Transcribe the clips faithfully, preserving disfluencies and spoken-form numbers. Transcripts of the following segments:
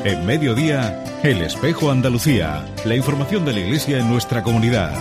En Mediodía, El Espejo Andalucía. La información de la Iglesia en nuestra comunidad.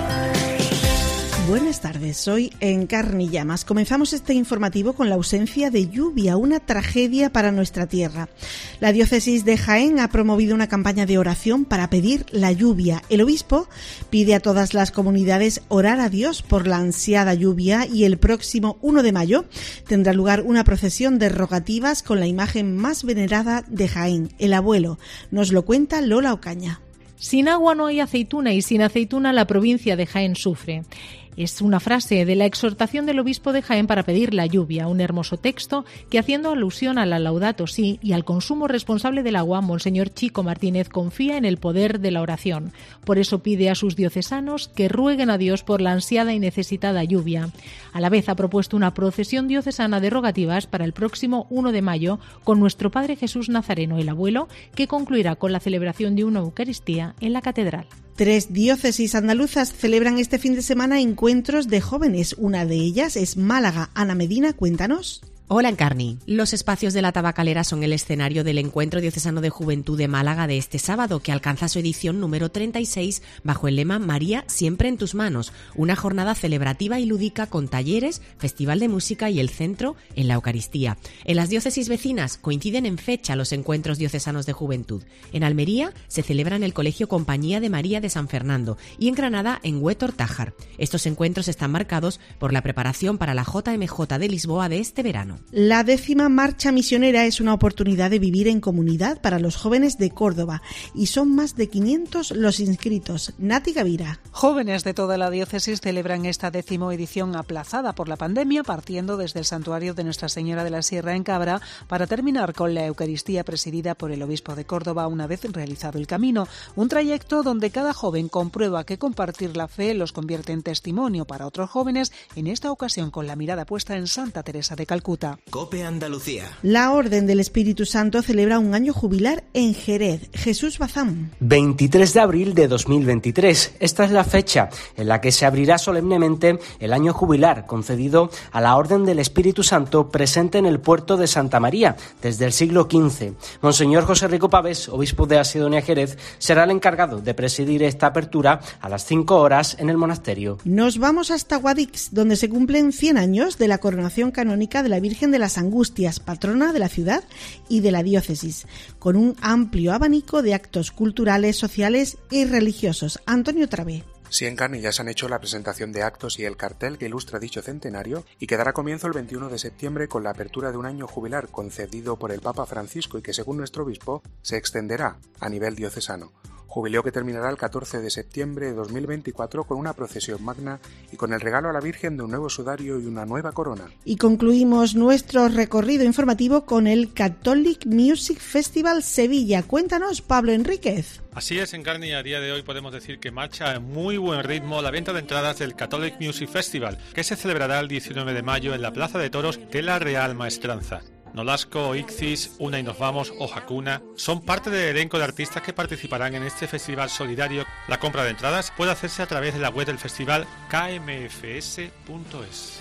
Buenas tardes, soy Encarni Llamas. Comenzamos este informativo con la ausencia de lluvia, una tragedia para nuestra tierra. La diócesis de Jaén ha promovido una campaña de oración para pedir la lluvia. El obispo pide a todas las comunidades orar a Dios por la ansiada lluvia y el próximo uno de mayo tendrá lugar una procesión de rogativas con la imagen más venerada de Jaén, el abuelo. Nos lo cuenta Lola Ocaña. Sin agua no hay aceituna y sin aceituna la provincia de Jaén sufre. Es una frase de la exhortación del obispo de Jaén para pedir la lluvia, un hermoso texto que, haciendo alusión a la Laudato Si y al consumo responsable del agua, Monseñor Chico Martínez confía en el poder de la oración. Por eso pide a sus diocesanos que rueguen a Dios por la ansiada y necesitada lluvia. A la vez ha propuesto una procesión diocesana de rogativas para el próximo uno de mayo con nuestro Padre Jesús Nazareno, el abuelo, que concluirá con la celebración de una Eucaristía en la catedral. Tres diócesis andaluzas celebran este fin de semana encuentros de jóvenes. Una de ellas es Málaga. Ana Medina, cuéntanos. Hola, Encarni. Los espacios de la Tabacalera son el escenario del Encuentro Diocesano de Juventud de Málaga de este sábado, que alcanza su edición número treinta y seis bajo el lema María, siempre en tus manos, una jornada celebrativa y lúdica con talleres, festival de música y el centro en la Eucaristía. En las diócesis vecinas coinciden en fecha los encuentros diocesanos de juventud. En Almería se celebra en el Colegio Compañía de María de San Fernando y en Granada en Huétor Tájar. Estos encuentros están marcados por la preparación para la J M J de Lisboa de este verano. La décima marcha misionera es una oportunidad de vivir en comunidad para los jóvenes de Córdoba y son más de quinientos los inscritos. Nati Gavira. Jóvenes de toda la diócesis celebran esta décimo edición aplazada por la pandemia, partiendo desde el santuario de Nuestra Señora de la Sierra en Cabra para terminar con la Eucaristía presidida por el obispo de Córdoba una vez realizado el camino. Un trayecto donde cada joven comprueba que compartir la fe los convierte en testimonio para otros jóvenes, en esta ocasión con la mirada puesta en Santa Teresa de Calcuta. COPE Andalucía. La Orden del Espíritu Santo celebra un año jubilar en Jerez. Jesús Bazán. veintitrés de abril de dos mil veintitrés. Esta es la fecha en la que se abrirá solemnemente el año jubilar concedido a la Orden del Espíritu Santo presente en el puerto de Santa María desde el siglo quince. Monseñor José Rico Pavés, obispo de Asidonia Jerez, será el encargado de presidir esta apertura a las cinco horas en el monasterio. Nos vamos hasta Guadix, donde se cumplen cien años de la coronación canónica de la Virgen de las Angustias, patrona de la ciudad y de la diócesis, con un amplio abanico de actos culturales, sociales y religiosos. Antonio Travé. Sí, en Carni ya se han hecho la presentación de actos y el cartel que ilustra dicho centenario y que dará comienzo el veintiuno de septiembre con la apertura de un año jubilar concedido por el Papa Francisco y que, según nuestro obispo, se extenderá a nivel diocesano. Jubileo que terminará el catorce de septiembre de dos mil veinticuatro con una procesión magna y con el regalo a la Virgen de un nuevo sudario y una nueva corona. Y concluimos nuestro recorrido informativo con el Catholic Music Festival Sevilla. Cuéntanos, Pablo Enríquez. Así es, Encarni, a día de hoy podemos decir que marcha a muy buen ritmo la venta de entradas del Catholic Music Festival, que se celebrará el diecinueve de mayo en la Plaza de Toros de la Real Maestranza. Nolasco, Ixis, Una y Nos Vamos o Hakuna son parte del elenco de artistas que participarán en este festival solidario. La compra de entradas puede hacerse a través de la web del festival k m f s punto es.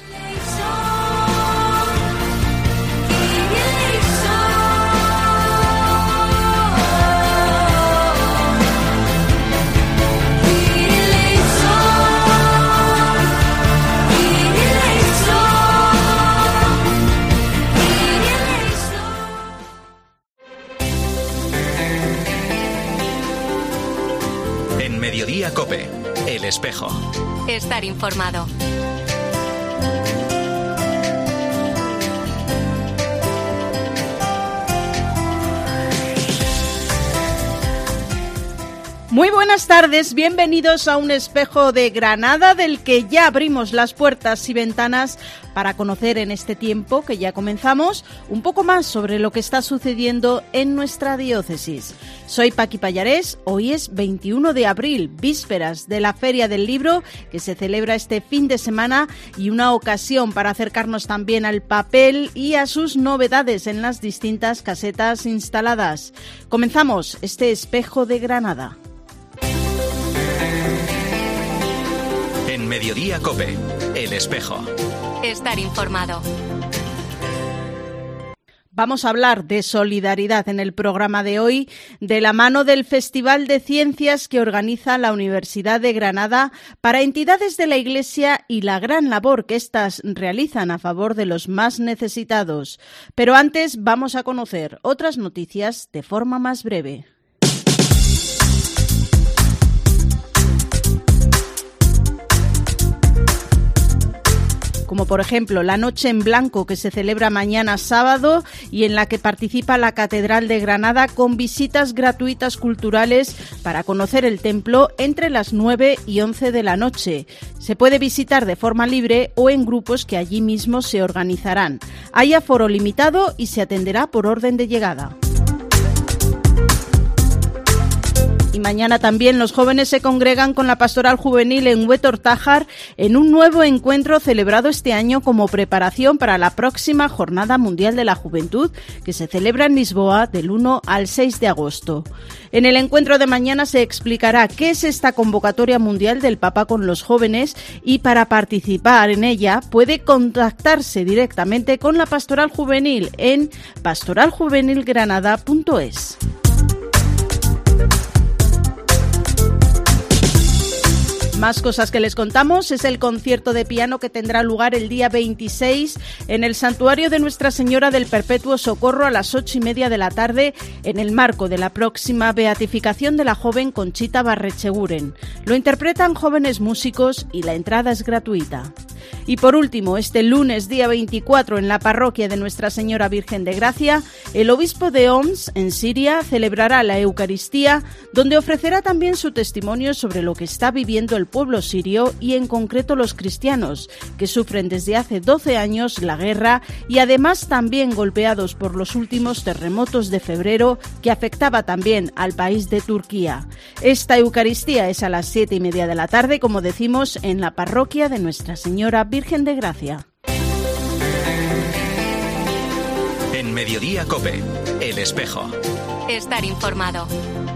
Mediodía COPE, El Espejo. Estar informado. Muy buenas tardes, bienvenidos a un espejo de Granada del que ya abrimos las puertas y ventanas para conocer en este tiempo que ya comenzamos un poco más sobre lo que está sucediendo en nuestra diócesis. Soy Paqui Pallarés, hoy es veintiuno de abril, vísperas de la Feria del Libro que se celebra este fin de semana y una ocasión para acercarnos también al papel y a sus novedades en las distintas casetas instaladas. Comenzamos este espejo de Granada. En Mediodía COPE, El Espejo. Estar informado. Vamos a hablar de solidaridad en el programa de hoy, de la mano del Festival de Ciencias que organiza la Universidad de Granada para entidades de la Iglesia y la gran labor que éstas realizan a favor de los más necesitados. Pero antes vamos a conocer otras noticias de forma más breve. Como por ejemplo la Noche en Blanco, que se celebra mañana sábado y en la que participa la Catedral de Granada con visitas gratuitas culturales para conocer el templo entre las nueve y once de la noche. Se puede visitar de forma libre o en grupos que allí mismo se organizarán. Hay aforo limitado y se atenderá por orden de llegada. Y mañana también los jóvenes se congregan con la Pastoral Juvenil en Huetor-Tájar en un nuevo encuentro celebrado este año como preparación para la próxima Jornada Mundial de la Juventud, que se celebra en Lisboa del uno al seis de agosto. En el encuentro de mañana se explicará qué es esta convocatoria mundial del Papa con los jóvenes y para participar en ella puede contactarse directamente con la Pastoral Juvenil en pastoral juvenil granada punto es. Más cosas que les contamos es el concierto de piano que tendrá lugar el día veintiséis en el Santuario de Nuestra Señora del Perpetuo Socorro a las ocho y media de la tarde en el marco de la próxima beatificación de la joven Conchita Barrecheguren. Lo interpretan jóvenes músicos y la entrada es gratuita. Y por último, este lunes día veinticuatro en la parroquia de Nuestra Señora Virgen de Gracia, el obispo de Homs, en Siria, celebrará la Eucaristía, donde ofrecerá también su testimonio sobre lo que está viviendo el pueblo sirio y en concreto los cristianos, que sufren desde hace doce años la guerra y además también golpeados por los últimos terremotos de febrero que afectaba también al país de Turquía. Esta Eucaristía es a las siete y media de la tarde, como decimos, en la parroquia de Nuestra Señora Virgen de Gracia. En Mediodía COPE, El Espejo. Estar informado.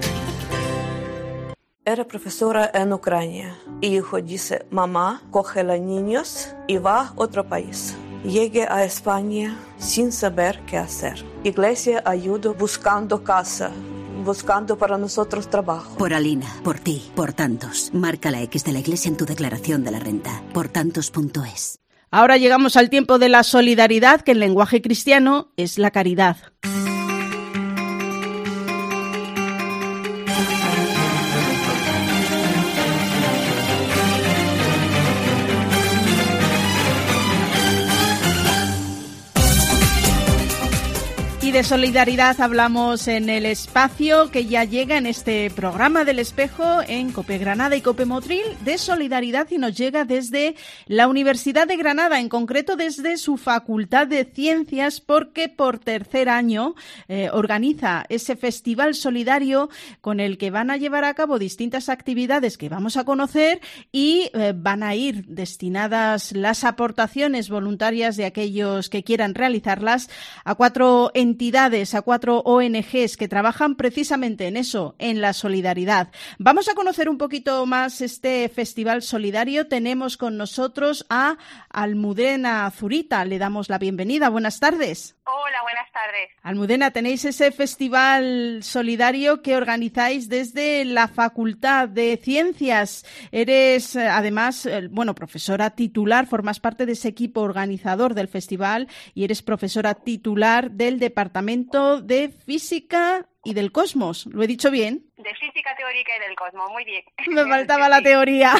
Era profesora en Ucrania. Hijo dice, mamá, coge a los niños y va a otro país. Llegué a España sin saber qué hacer. Iglesia ayudó buscando casa, buscando para nosotros trabajo. Por Alina, por ti, por tantos. Marca la X de la Iglesia en tu declaración de la renta. por tantos punto es. Ahora llegamos al tiempo de la solidaridad, que en lenguaje cristiano es la caridad. Y de solidaridad hablamos en el espacio que ya llega en este programa del Espejo en COPE Granada y COPE Motril de solidaridad, y nos llega desde la Universidad de Granada, en concreto desde su Facultad de Ciencias, porque por tercer año eh, organiza ese festival solidario con el que van a llevar a cabo distintas actividades que vamos a conocer y eh, van a ir destinadas las aportaciones voluntarias de aquellos que quieran realizarlas a cuatro entidades entidades, a cuatro O N Ges que trabajan precisamente en eso, en la solidaridad. Vamos a conocer un poquito más este festival solidario. Tenemos con nosotros a Almudena Zurita. Le damos la bienvenida. Buenas tardes. Hola, buenas tardes. Almudena, tenéis ese festival solidario que organizáis desde la Facultad de Ciencias. Eres, además, bueno, profesora titular, formas parte de ese equipo organizador del festival y eres profesora titular del Departamento de Física y del Cosmos. ¿Lo he dicho bien? De física teórica y del cosmos, muy bien. Me faltaba la teoría.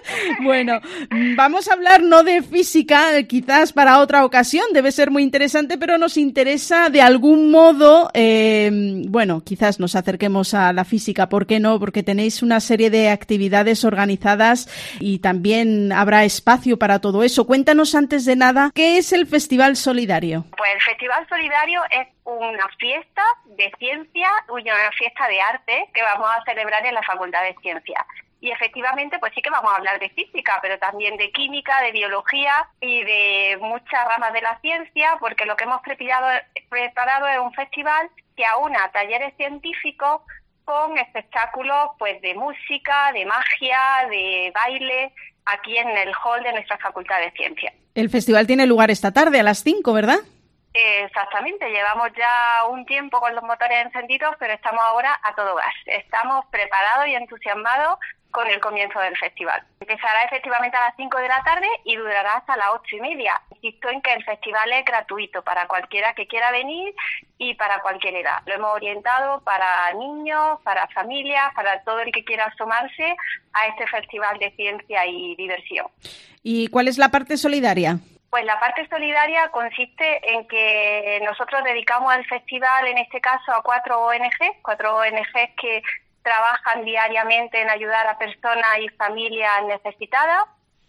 Bueno, vamos a hablar no de física, quizás para otra ocasión, debe ser muy interesante, pero nos interesa de algún modo, eh, bueno, quizás nos acerquemos a la física, ¿por qué no? Porque tenéis una serie de actividades organizadas y también habrá espacio para todo eso. Cuéntanos antes de nada, ¿qué es el Festival Solidario? Pues el Festival Solidario es una fiesta de ciencia, una fiesta de arte que vamos a celebrar en la Facultad de Ciencias. Y efectivamente, pues sí que vamos a hablar de física, pero también de química, de biología y de muchas ramas de la ciencia, porque lo que hemos preparado, preparado es un festival que aúna talleres científicos con espectáculos pues de música, de magia, de baile, aquí en el hall de nuestra Facultad de Ciencias. El festival tiene lugar esta tarde a las cinco, ¿verdad? Exactamente, llevamos ya un tiempo con los motores encendidos, pero estamos ahora a todo gas. Estamos preparados y entusiasmados con el comienzo del festival. Empezará efectivamente a las cinco de la tarde y durará hasta las ocho y media. Insisto en que el festival es gratuito para cualquiera que quiera venir y para cualquier edad. Lo hemos orientado para niños, para familias, para todo el que quiera asomarse a este festival de ciencia y diversión. ¿Y cuál es la parte solidaria? Pues la parte solidaria consiste en que nosotros dedicamos el festival, en este caso, a cuatro O N G, cuatro O N Gs que trabajan diariamente en ayudar a personas y familias necesitadas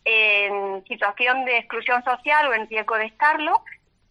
en situación de exclusión social o en riesgo de estarlo.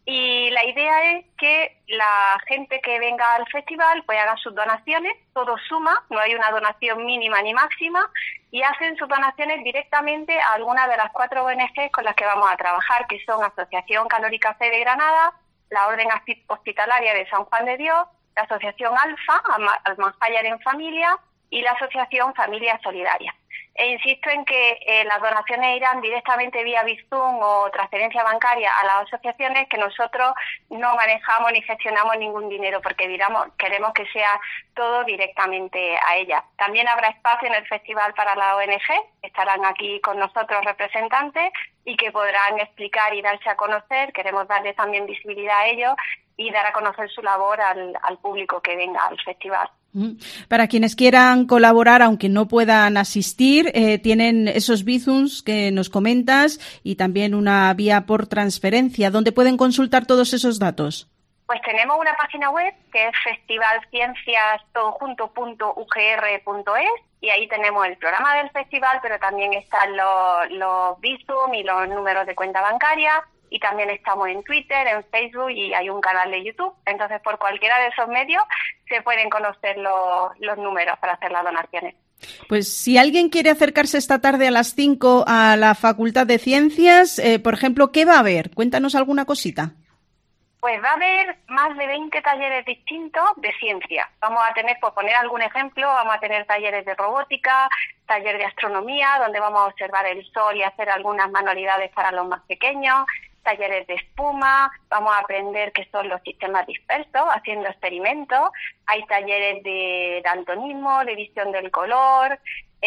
Y la idea es que la gente que venga al festival pues haga sus donaciones, todo suma, no hay una donación mínima ni máxima, y hacen sus donaciones directamente a alguna de las cuatro O N Gs con las que vamos a trabajar, que son Asociación Canónica Fe de Granada, la Orden Hospitalaria de San Juan de Dios, la Asociación Alfa, Almanjayar en Familia, y la Asociación Familia Solidaria. E insisto en que eh, las donaciones irán directamente vía Bizum o transferencia bancaria a las asociaciones, que nosotros no manejamos ni gestionamos ningún dinero, porque diramos, queremos que sea todo directamente a ellas. También habrá espacio en el festival para la O N G, estarán aquí con nosotros representantes y que podrán explicar y darse a conocer. Queremos darles también visibilidad a ellos y dar a conocer su labor al, al público que venga al festival. Para quienes quieran colaborar, aunque no puedan asistir, eh, tienen esos bizums que nos comentas y también una vía por transferencia. ¿Dónde pueden consultar todos esos datos? Pues tenemos una página web que es festivalciencias todo junto punto u g r punto es y ahí tenemos el programa del festival, pero también están los, los bizum y los números de cuenta bancaria. Y también estamos en Twitter, en Facebook y hay un canal de YouTube. Entonces, por cualquiera de esos medios se pueden conocer los, los números para hacer las donaciones. Pues si alguien quiere acercarse esta tarde a las cinco a la Facultad de Ciencias, eh, por ejemplo, ¿qué va a haber? Cuéntanos alguna cosita. Pues va a haber más de veinte talleres distintos de ciencia. Vamos a tener, por poner algún ejemplo, vamos a tener talleres de robótica, taller de astronomía, donde vamos a observar el sol y hacer algunas manualidades para los más pequeños, talleres de espuma, vamos a aprender qué son los sistemas dispersos, haciendo experimentos, hay talleres de daltonismo, de visión del color.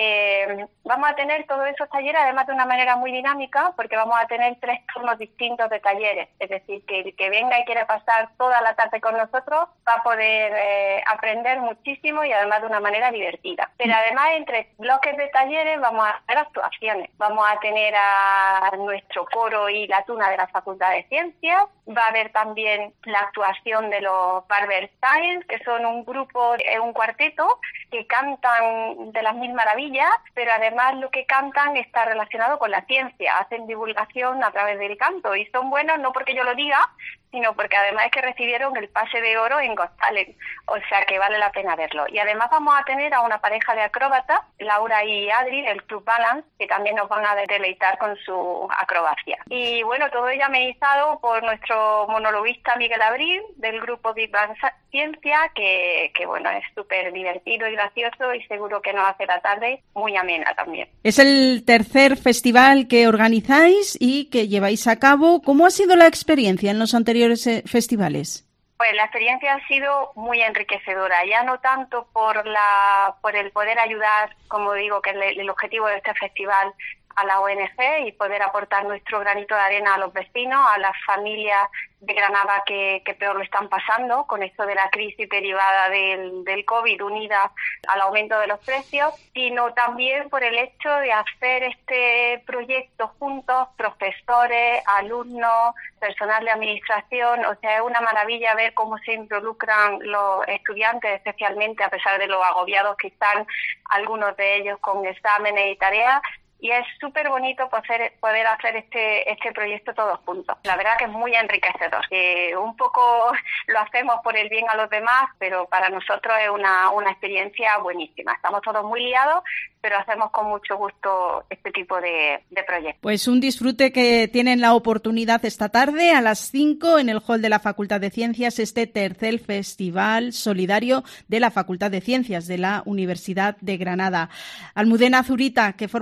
Eh, vamos a tener todos esos talleres, además de una manera muy dinámica, porque vamos a tener tres turnos distintos de talleres, es decir, que el que venga y quiera pasar toda la tarde con nosotros va a poder eh, aprender muchísimo y además de una manera divertida. Pero además, entre bloques de talleres vamos a hacer actuaciones, vamos a tener a nuestro coro y la tuna de la Facultad de Ciencias, va a haber también la actuación de los Barber Science, que son un grupo, un cuarteto, que cantan de las mil maravillas, pero además lo que cantan está relacionado con la ciencia, hacen divulgación a través del canto y son buenos no porque yo lo diga, sino porque además es que recibieron el pase de oro en Got Talent, o sea que vale la pena verlo. Y además vamos a tener a una pareja de acróbatas, Laura y Adri, del Club Balance, que también nos van a deleitar con su acrobacia. Y bueno, todo ello amenizado por nuestro monologuista Miguel Abril, del grupo Big Bang Ciencia, que, que bueno, es súper divertido y gracioso y seguro que nos hace la tarde muy amena también. Es el tercer festival que organizáis y que lleváis a cabo. ¿Cómo ha sido la experiencia en los anteriores festivales? Pues la experiencia ha sido muy enriquecedora, ya no tanto por la por el poder ayudar, como digo, que el, el objetivo de este festival, a la O N G y poder aportar nuestro granito de arena a los vecinos, a las familias de Granada que, que peor lo están pasando con esto de la crisis derivada del, del COVID unida al aumento de los precios, sino también por el hecho de hacer este proyecto juntos, profesores, alumnos, personal de administración. O sea, es una maravilla ver cómo se involucran los estudiantes, especialmente a pesar de lo agobiados que están algunos de ellos con exámenes y tareas. Y es súper bonito poder, poder hacer este este proyecto todos juntos. La verdad que es muy enriquecedor. Eh, un poco lo hacemos por el bien a los demás, pero para nosotros es una, una experiencia buenísima. Estamos todos muy liados, pero hacemos con mucho gusto este tipo de, de proyectos. Pues un disfrute que tienen la oportunidad esta tarde a las cinco en el hall de la Facultad de Ciencias, este tercer festival solidario de la Facultad de Ciencias de la Universidad de Granada. Almudena Zurita, que forma parte de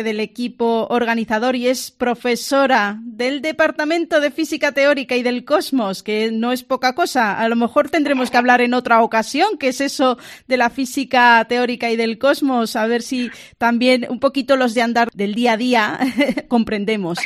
del equipo organizador y es profesora del Departamento de Física Teórica y del Cosmos, que no es poca cosa. A lo mejor tendremos que hablar en otra ocasión, qué es eso de la física teórica y del cosmos, a ver si también un poquito los de andar del día a día comprendemos.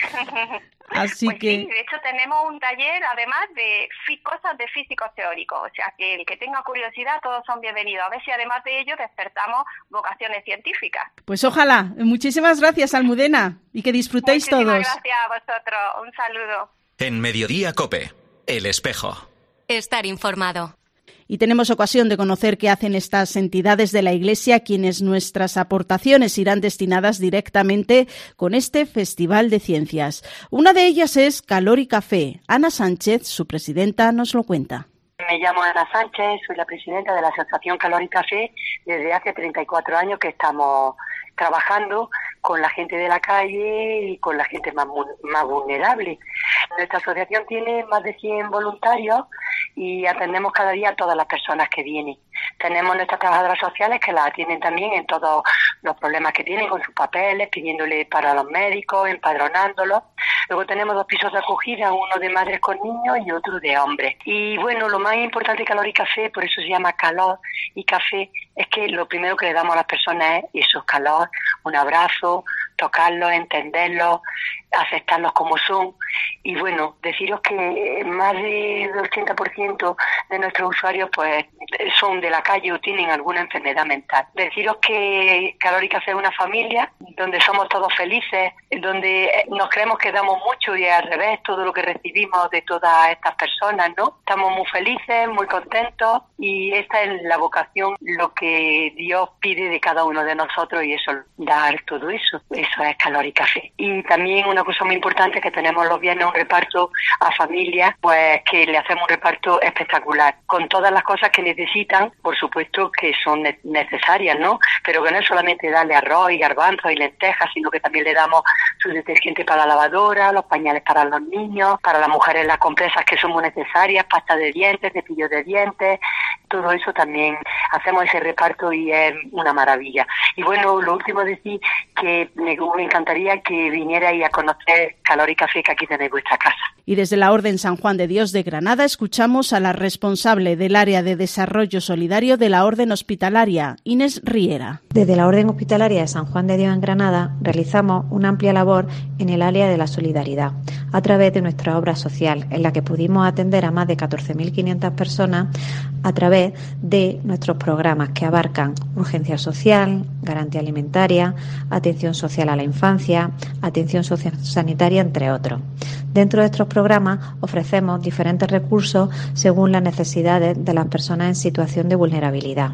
Así pues que... sí, de hecho tenemos un taller además de fi- cosas de físicos teóricos, o sea que el que tenga curiosidad todos son bienvenidos, a ver si además de ello despertamos vocaciones científicas. Pues ojalá. Muchísimas gracias, Almudena, y que disfrutéis Muchísimas todos. gracias a vosotros, un saludo. En Mediodía COPE, El Espejo. Estar informado. Y tenemos ocasión de conocer qué hacen estas entidades de la Iglesia, quienes nuestras aportaciones irán destinadas directamente con este Festival de Ciencias. Una de ellas es Calor y Café. Ana Sánchez, su presidenta, nos lo cuenta. Me llamo Ana Sánchez, soy la presidenta de la Asociación Calor y Café. Desde hace treinta y cuatro años que estamos trabajando con la gente de la calle y con la gente más, más vulnerable. Nuestra asociación tiene más de cien voluntarios y atendemos cada día a todas las personas que vienen. Tenemos nuestras trabajadoras sociales que las atienden también en todos los problemas que tienen con sus papeles, pidiéndole para los médicos, empadronándolos. Luego tenemos dos pisos de acogida, uno de madres con niños y otro de hombres. Y bueno, lo más importante de Calor y Café, por eso se llama Calor y Café, es que lo primero que le damos a las personas es eso, calor, un abrazo, tocarlos, entenderlos, aceptarlos como son. Y bueno, deciros que más del ochenta por ciento de nuestros usuarios pues son de la calle o tienen alguna enfermedad mental. Deciros que Calor y Café es una familia donde somos todos felices, donde nos creemos que damos mucho y al revés, todo lo que recibimos de todas estas personas, ¿no? Estamos muy felices, muy contentos y esta es la vocación, lo que Dios pide de cada uno de nosotros y eso, dar todo eso, eso es Calor y Café. Y también una cosa muy importante que tenemos los viernes un reparto a familias, pues que le hacemos un reparto espectacular, con todas las cosas que necesitan, por supuesto que son necesarias, ¿no? Pero que no es solamente darle arroz y garbanzos y lentejas, sino que también le damos su detergente para la lavadora, los pañales para los niños, para las mujeres las compresas que son muy necesarias, pasta de dientes, cepillos de dientes, todo eso también hacemos ese reparto y es una maravilla. Y bueno, lo último decir que me, me encantaría que vinierais a conocer Calor y Café, que aquí tenéis vuestra casa. Y desde la Orden San Juan de Dios de Granada escuchamos a la responsable del área de desarrollo solidario de la Orden Hospitalaria, Inés Riera. Desde la Orden Hospitalaria de San Juan de Dios en Granada realizamos una amplia labor en el área de la solidaridad a través de nuestra obra social, en la que pudimos atender a más de catorce mil quinientas personas a través de nuestros programas que abarcan urgencia social, garantía alimentaria, atención social a la infancia, atención sociosanitaria, entre otros. Dentro de estos programas ofrecemos diferentes recursos según las necesidades de las personas en situación de vulnerabilidad.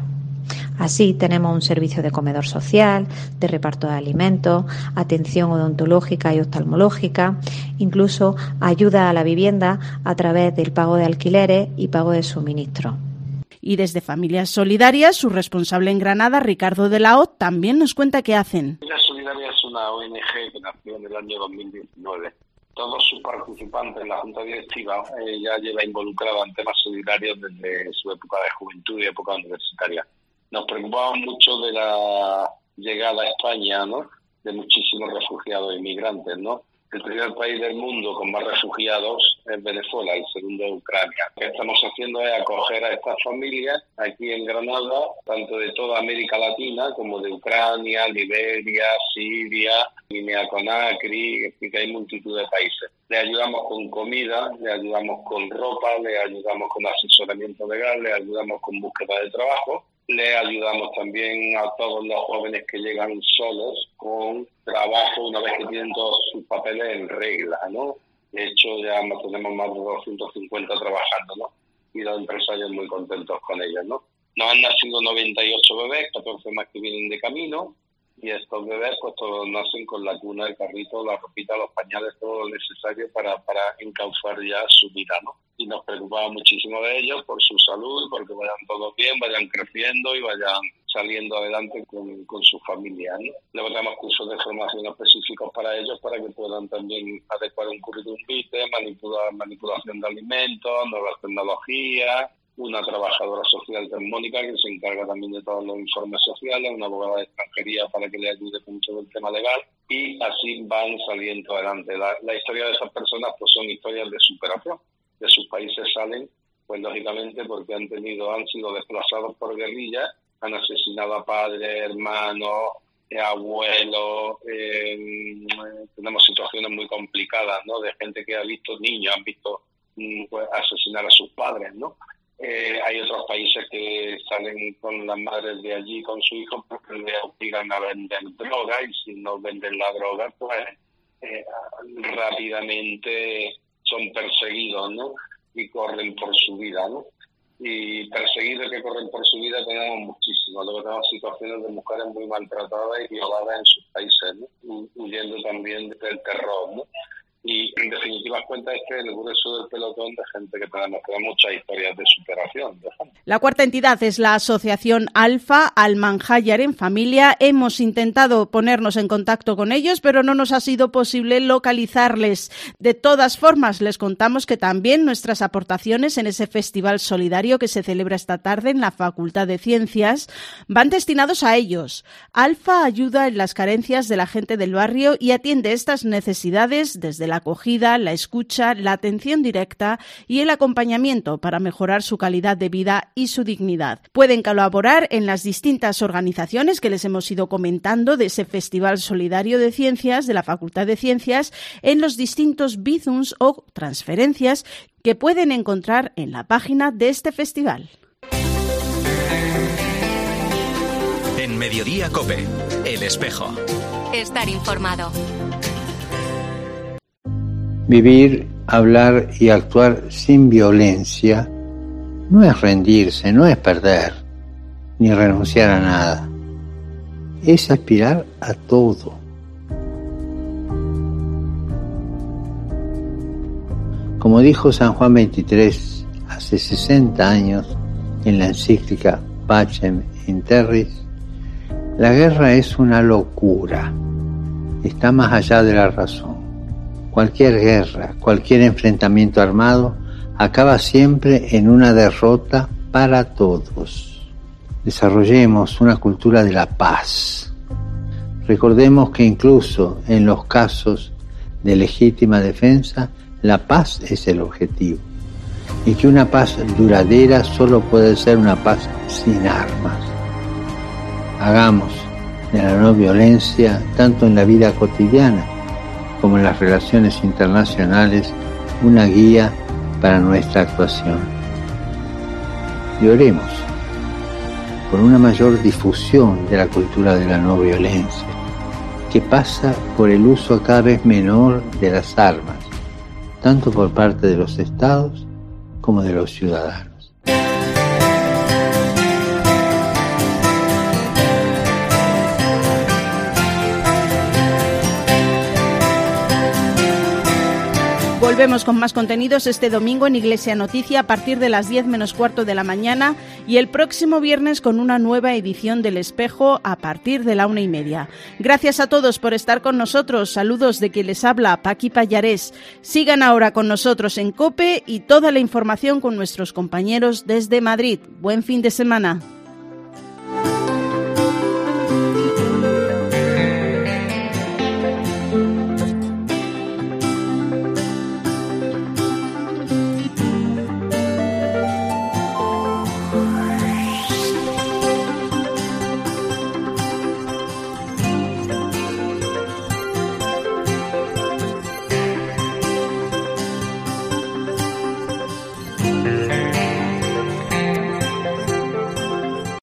Así tenemos un servicio de comedor social, de reparto de alimentos, atención odontológica y oftalmológica, incluso ayuda a la vivienda a través del pago de alquileres y pago de suministros. Y desde Familias Solidarias, su responsable en Granada, Ricardo de la O, también nos cuenta qué hacen. Familias Solidarias es una O N Ge que nació en el año dos mil diecinueve. Todos sus participantes en la Junta Directiva eh, ya lleva involucrado en temas solidarios desde su época de juventud y época universitaria. Nos preocupaba mucho de la llegada a España, ¿no?, de muchísimos refugiados e inmigrantes, ¿no? El primer país del mundo con más refugiados es Venezuela, el segundo es Ucrania. Lo que estamos haciendo es acoger a estas familias aquí en Granada, tanto de toda América Latina como de Ucrania, Liberia, Siria, Guinea Conakry, es decir, que hay multitud de países. Le ayudamos con comida, le ayudamos con ropa, le ayudamos con asesoramiento legal, le ayudamos con búsqueda de trabajo. Le ayudamos también a todos los jóvenes que llegan solos con trabajo una vez que tienen todos sus papeles en regla, ¿no? De hecho, ya tenemos más de doscientos cincuenta trabajando, ¿no? Y los empresarios muy contentos con ellos, ¿no? Nos han nacido noventa y ocho bebés, catorce más que vienen de camino, y estos bebés pues todos nacen con la cuna, el carrito, la ropita, los pañales, todo lo necesario para, para encauzar ya su vida, ¿no? Y nos preocupaba muchísimo de ellos por su salud, porque vayan todos bien, vayan creciendo y vayan saliendo adelante con, con su familia, ¿no? Luego tenemos cursos de formación específicos para ellos para que puedan también adecuar un currículum vitae, manipular, manipulación de alimentos, nuevas tecnologías, una trabajadora social que es Mónica, que se encarga también de todos los informes sociales, una abogada de extranjería para que le ayude con todo el tema legal, y así van saliendo adelante. La, la historia de esas personas pues son historias de superación. De sus países salen, pues lógicamente porque han tenido, han sido desplazados por guerrillas, han asesinado a padres, hermanos, eh, abuelos, eh, tenemos situaciones muy complicadas, ¿no? De gente que ha visto niños, han visto pues, asesinar a sus padres, ¿no? Eh, hay otros países que salen con las madres de allí con su hijo porque le obligan a vender droga, y si no venden la droga, pues eh, rápidamente son perseguidos, ¿no? Y corren por su vida, ¿no? Y perseguidos que corren por su vida tenemos muchísimos. Luego tenemos situaciones de mujeres muy maltratadas y violadas en sus países, ¿no? Huyendo también del terror, ¿no? Y en definitivas cuentas es que el grueso del pelotón de gente que tenemos, que da muchas historias de superación. De la cuarta entidad es la asociación Alfa, Al-Manhajar en Familia. Hemos intentado ponernos en contacto con ellos, pero no nos ha sido posible localizarles. De todas formas, les contamos que también nuestras aportaciones en ese festival solidario que se celebra esta tarde en la Facultad de Ciencias van destinados a ellos. Alfa ayuda en las carencias de la gente del barrio y atiende estas necesidades desde la acogida, la escucha, la atención directa y el acompañamiento para mejorar su calidad de vida y su dignidad. Pueden colaborar en las distintas organizaciones que les hemos ido comentando de ese Festival Solidario de Ciencias de la Facultad de Ciencias en los distintos bizums o transferencias que pueden encontrar en la página de este festival. En Mediodía COPE, El Espejo. Estar informado. Vivir, hablar y actuar sin violencia no es rendirse, no es perder, ni renunciar a nada. Es aspirar a todo. Como dijo San Juan veintitrés hace sesenta años en la encíclica Pacem in Terris, la guerra es una locura, está más allá de la razón. Cualquier guerra, cualquier enfrentamiento armado acaba siempre en una derrota para todos. Desarrollemos una cultura de la paz. Recordemos que incluso en los casos de legítima defensa, la paz es el objetivo, y que una paz duradera solo puede ser una paz sin armas. Hagamos de la no violencia, tanto en la vida cotidiana como en las relaciones internacionales, una guía para nuestra actuación. Y oremos por una mayor difusión de la cultura de la no violencia, que pasa por el uso cada vez menor de las armas, tanto por parte de los estados como de los ciudadanos. Volvemos con más contenidos este domingo en Iglesia Noticia a partir de las diez menos cuarto de la mañana y el próximo viernes con una nueva edición del Espejo a partir de la una y media. Gracias a todos por estar con nosotros. Saludos de quien les habla, Paqui Pallarés. Sigan ahora con nosotros en COPE y toda la información con nuestros compañeros desde Madrid. Buen fin de semana.